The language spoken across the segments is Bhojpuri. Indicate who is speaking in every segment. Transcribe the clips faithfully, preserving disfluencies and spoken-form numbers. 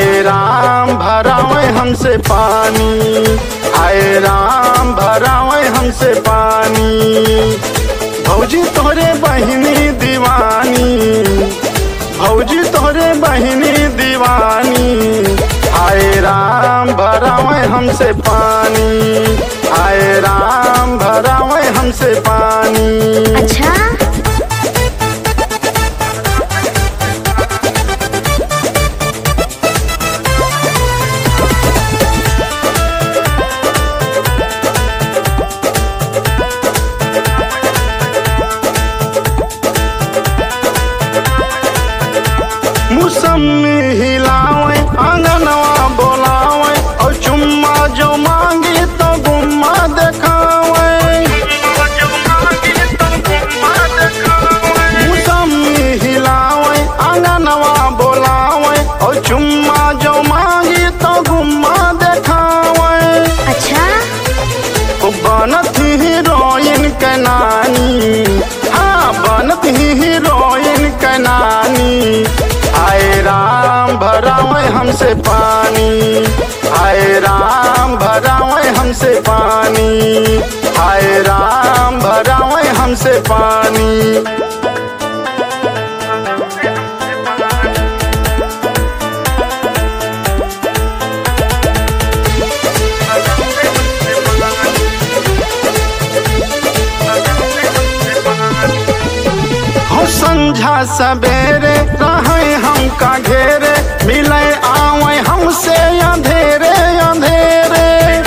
Speaker 1: हाय राम भरावे हमसे पानी, हाय राम भरावे हमसे पानी। भौजी तोहरे बहिनी दीवानी, भौजी तोहरे बहिनी दीवानी। हाय राम भरावे हमसे पानी, हाय राम भरावे हमसे पानी।
Speaker 2: अच्छा
Speaker 1: मौसमी हिलावे आंगनवा बोलावे और चुम्मा जो मांगी तो गुम्मा देखावे। मौसमी हिलावे आंगनवा बोलावे और चुम्मा जो मांगी तो गुम्मा देखावे।
Speaker 2: अच्छा
Speaker 1: बनत हीरोइन के नानी, हाँ बनत हीरोइन के नानी। हाय राम भरावे हमसे पानी, हाय राम भरावे हमसे पानी, हाय राम भरावे हमसे पानी। संझा सवेरे रहे हमका घेरे, मिले आवे हमसे अंधेरे अंधेरे।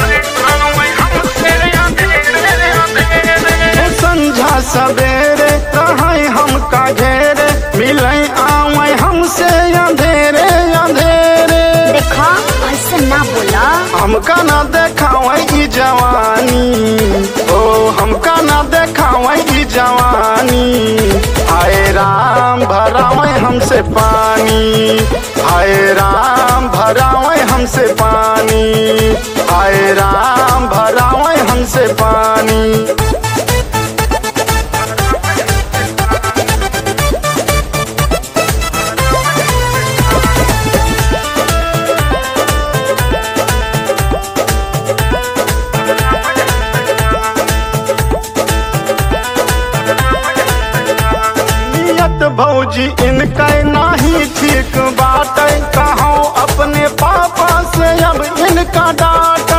Speaker 1: संझा सवेरे रहे हमका घेरे, मिले आवे हमसे अंधेरे अंधेरे।
Speaker 2: देखा ऐसे ना बोला,
Speaker 1: हमका ना देखावे ई जवानी, ओ हमका ना देखावे ई जवानी। हाय राम भरावे हमसे पानी, हाय राम भरावे हमसे पानी, हाय राम भरावे हमसे पानी। भौजी इनका नाही ठीक बाटे, कहो अपने पापा से अब इनका डांटे।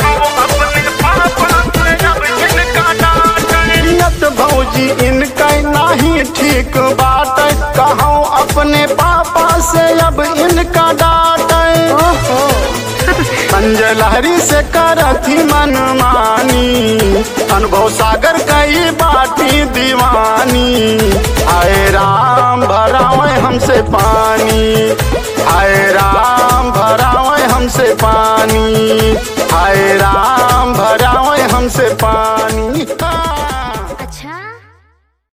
Speaker 1: भौजी इनका नाही ठीक बाटे, कहो अपने पापा से अब इनका डांटे। संजय लहरी से करथी मनमानी, अनुभव सागर कई बाटी दीवानी। हाय राम भरावे हमसे पानी, हाय राम भरावे हमसे पानी, हाय राम भरावे हमसे पानी।